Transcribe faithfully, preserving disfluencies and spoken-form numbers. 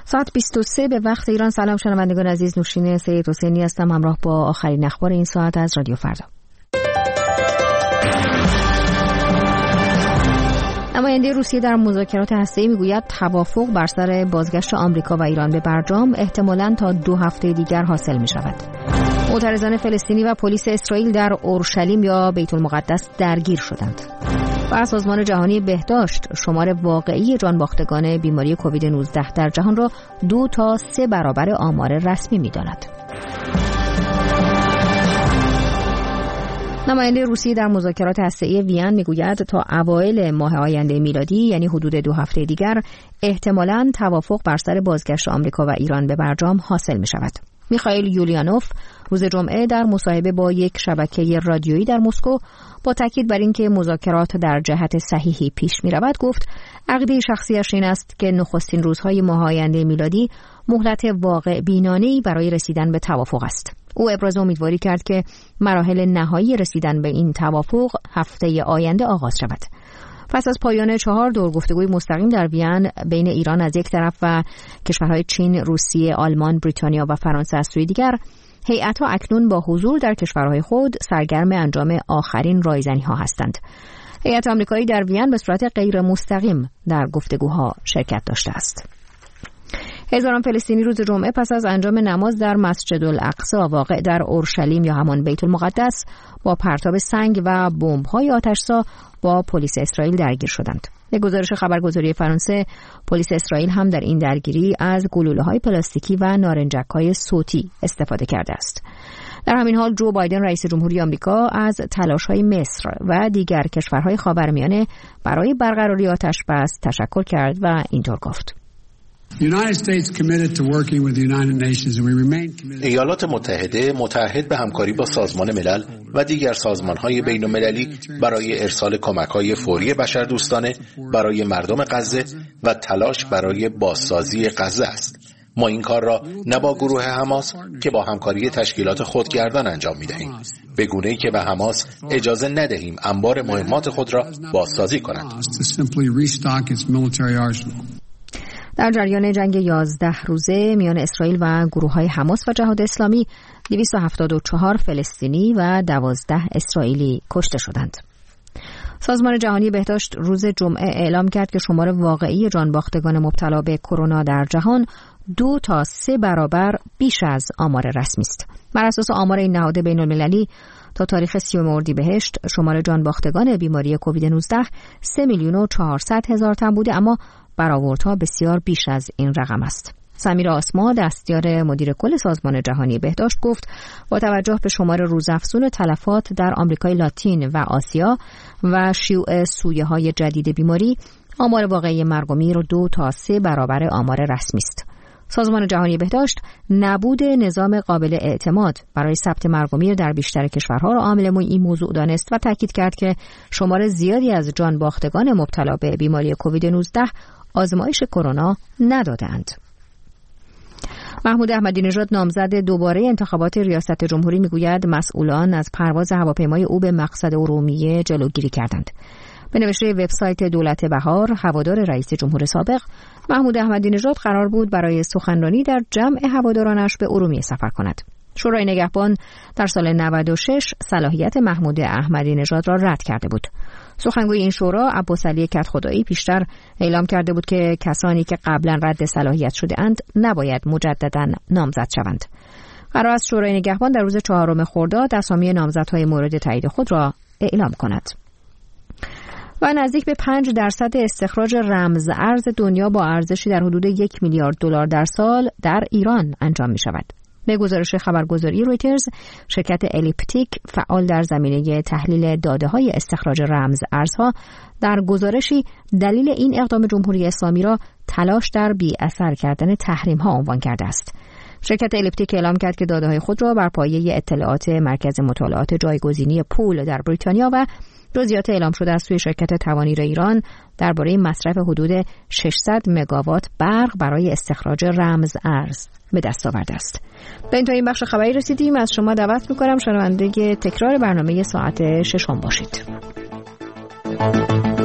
ساعت بیست و سه به وقت ایران. سلام شنوندگان عزیز، نوشین سید حسینی هستم همراه با آخرین اخبار این ساعت از رادیو فردا. نماینده روسیه در مذاکرات هسته‌ای میگوید توافق بر سر بازگشت آمریکا و ایران به برجام احتمالاً تا دو هفته دیگر حاصل می شود. معترضان فلسطینی و پلیس اسرائیل در اورشلیم یا بیت المقدس درگیر شدند. و سازمان جهانی بهداشت شمار واقعی جانباختگان بیماری کووید نوزده در جهان را دو تا سه برابر آمار رسمی می‌داند. نماینده روسیه در مذاکرات هسته‌ای وین میگوید تا اوایل ماه آینده میلادی، یعنی حدود دو هفته دیگر، احتمالاً توافق بر سر بازگشت آمریکا و ایران به برجام حاصل می شود. میخائیل یولیانوف روز جمعه در مصاحبه با یک شبکه رادیویی در مسکو با تاکید بر اینکه مذاکرات در جهت صحیحی پیش می رود گفت عقیده شخصیش این است که نخستین روزهای ماه آینده میلادی مهلت واقع بینانه‌ای برای رسیدن به توافق است. او ابراز امیدواری کرد که مراحل نهایی رسیدن به این توافق هفته آینده آغاز شود. پس از پایان چهار دور گفتگوی مستقیم در وین بین ایران از یک طرف و کشورهای چین، روسیه، آلمان، بریتانیا و فرانسه از سوی دیگر، هیئت‌ها اکنون با حضور در کشورهای خود سرگرم انجام آخرین رایزنی‌ها هستند. هیئت آمریکایی در وین به صورت غیر مستقیم در گفتگوها شرکت داشته است. هزاران فلسطینی روز جمعه پس از انجام نماز در مسجد الاقصی واقع در اورشلیم یا همان بیت المقدس با پرتاب سنگ و بمب‌های آتش‌زا با پلیس اسرائیل درگیر شدند. به گزارش خبرگزاری فرانسه، پلیس اسرائیل هم در این درگیری از گلوله‌های پلاستیکی و نارنجک‌های صوتی استفاده کرده است. در همین حال جو بایدن رئیس جمهوری آمریکا از تلاش‌های مصر و دیگر کشورهای خاورمیانه برای برقراری آتش‌بس تشکر کرد و اینطور گفت: ایالات متحده متعهد به همکاری با سازمان ملل و دیگر سازمان‌های بین‌المللی برای ارسال کمک‌های فوری بشردوستانه برای مردم غزه و تلاش برای بازسازی غزه است. ما این کار را نه با گروه حماس که با همکاری تشکیلات خودگردان انجام می‌دهیم، به گونه‌ای که به حماس اجازه ندهیم انبار مهمات خود را بازسازی کند. در جریان جنگ یازده روزه میان اسرائیل و گروه‌های حماس و جهاد اسلامی، دویست و هفتاد و چهار فلسطینی و دوازده اسرائیلی کشته شدند. سازمان جهانی بهداشت روز جمعه اعلام کرد که شمار واقعی جانباختگان مبتلا به کرونا در جهان دو تا سه برابر بیش از آمار رسمی است. بر اساس آمار این نهاد بین‌المللی تا تاریخ سیوم اردیبهشت شمار جانباختگان بیماری کووید نوزده سه میلیون و چهارصد هزار تن بوده، اما برآوردها بسیار بیش از این رقم است. سمیر آسما دستیار مدیر کل سازمان جهانی بهداشت گفت با توجه به شمار روزافزون تلفات در آمریکای لاتین و آسیا و شیوع سویه‌های جدید بیماری، آمار واقعی مرگ و میر دو تا سه برابر آمار رسمی است. سازمان جهانی بهداشت نبود نظام قابل اعتماد برای ثبت مرگ و میر در بیشتر کشورها را عامل این موضوع دانست و تاکید کرد که شمار زیادی از جانباختگان مبتلا به بیماری کووید نوزده آزمایش کرونا ندادند. محمود احمدی نژاد نامزد دوباره انتخابات ریاست جمهوری میگوید مسئولان از پرواز هواپیمای او به مقصد ارومیه جلوگیری کردند. به نوشته وبسایت دولت بهار، هوادار رئیس جمهور سابق، محمود احمدی نژاد قرار بود برای سخنرانی در جمع هوادارانش به ارومیه سفر کند. شورای نگهبان در سال نود و شش صلاحیت محمود احمدی نژاد را رد کرده بود. سخنگوی این شورا عباسعلی کدخدایی پیشتر اعلام کرده بود که کسانی که قبلا رد صلاحیت شده اند نباید مجددا نامزد شوند. قرار است شورای نگهبان در روز چهارم خرداد اسامی نامزدهای مورد تایید خود را اعلام کند. و نزدیک به پنج درصد استخراج رمز ارز دنیا با ارزشی در حدود یک میلیارد دلار در سال در ایران انجام می شود. به گزارش خبرگزاری رویترز، شرکت الیپتیک فعال در زمینه تحلیل داده‌های استخراج رمز ارزها در گزارشی دلیل این اقدام جمهوری اسلامی را تلاش در بی اثر کردن تحریم‌ها عنوان کرده است. شرکت الیپتیک اعلام کرد که داده‌های خود را بر پایه اطلاعات مرکز مطالعات جایگزینی پول در بریتانیا و جزئیات اعلام شده از سوی شرکت توانیر ایران درباره مصرف حدود ششصد مگاوات برق برای استخراج رمز ارز به دست آورده است. به انتهای این بخش خبری رسیدیم. از شما دعوت می‌کنم شنونده تکرار برنامه ساعت ششم باشید.